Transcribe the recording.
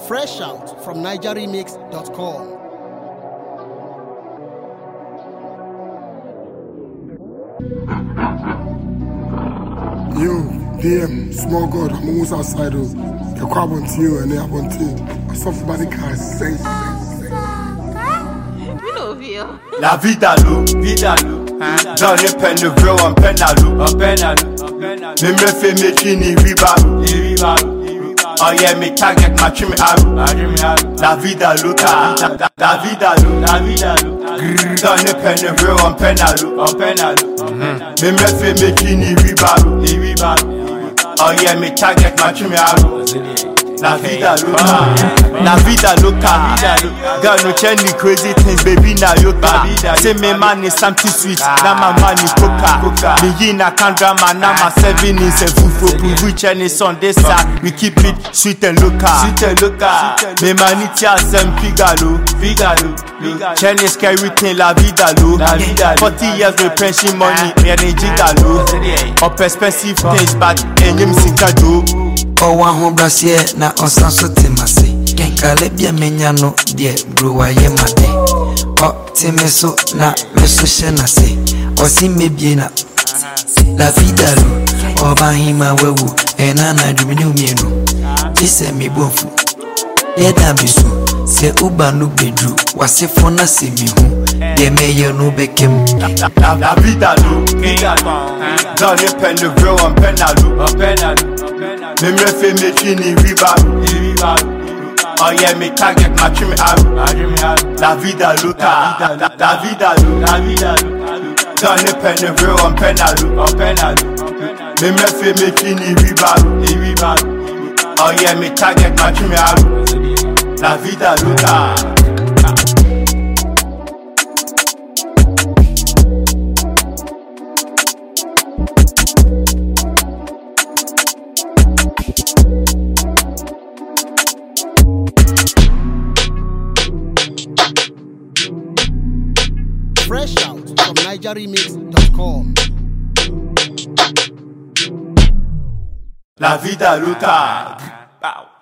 Fresh out from NigerRemix.com. Yo, DM, small God, I'm almost outside of the carbon to you and then I want to. I saw somebody can say. La vida loup, dans les peines de vreux en peine à loup, me fait mes kini ribaru, oh yeah, me target ma chimi aru, la vida louta, la vida loup, dans les peines de vreux en peine à loup, me fait mes kini ribaru, oh yeah, me target ma chimi aru. La vida loca, girl no change crazy things, baby na yoka. Say me man is something sweet, na my man is coca. Me na can drama, na my 7 is a fufu. We Chinese on this side, we keep it sweet and loca. Me man it ya sem figalo. Chinese carry thing la vida lo. 40 years with pension money, me and jigalo. Up expensive things, but enyim sikado. One home brass here, now on Sanso Timasi. Calebia Menyano, dear, brew I am a day. Oh, Timeso, na, Meso Shenase, or see me bien up. La vida lu, or Bahima Wewu, and Anna Dreaming Menu. This is me bofu. Yet I be so, say Uba no bedru, was if for na see me who, they may no became. La vida lu, dans les peines de vreux en peine à loup. Me fait mes kini ribaru, oh yeah, me target ma chimi aru, la vida louta, la vida loup, dans les peines de vreux en peine à loup, me fait mes kini ribaru, oh yeah, me target ma chimi aru, la vida louta. Fresh out from NigerRemix.com. La vida loca.